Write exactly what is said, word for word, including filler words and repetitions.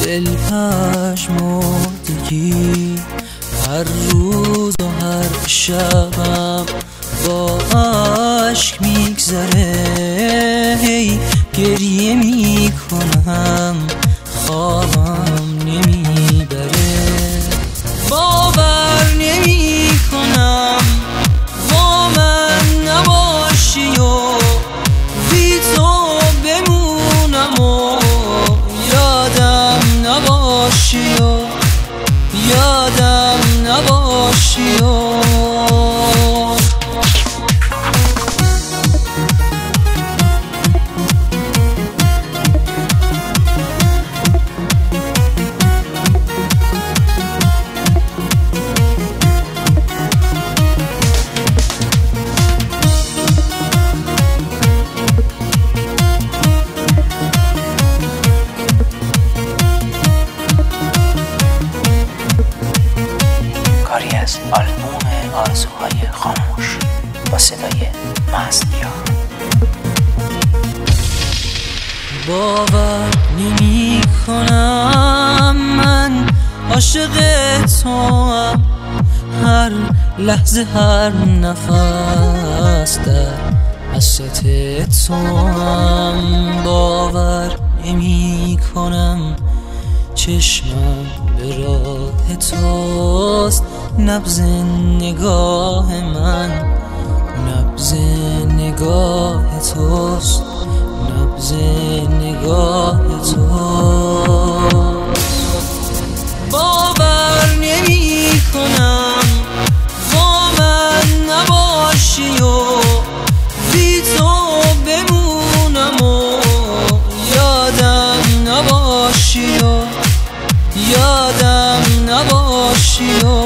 دل پژمردگی هر روز و هر شبم با عشق میگذره، هی گریه میکنم خوابم نمیبره. باور نمیکنم با من نباشی و بی تو بمونم و یادم نباشی و یادم نباشی و آلبوم آرزوهای خاموش با صدای مستیا. باور نمی کنم من عاشق توام، هر لحظه هر نفس در حسرت توام. باور نمی کنم چشمم به راه توست، نبض نگاه من نبض نگاه توست، نبض نگاه توست. باور نمی کنم با من نباشی و بی تو بمونم و یادم نباشی و یادم نباشی و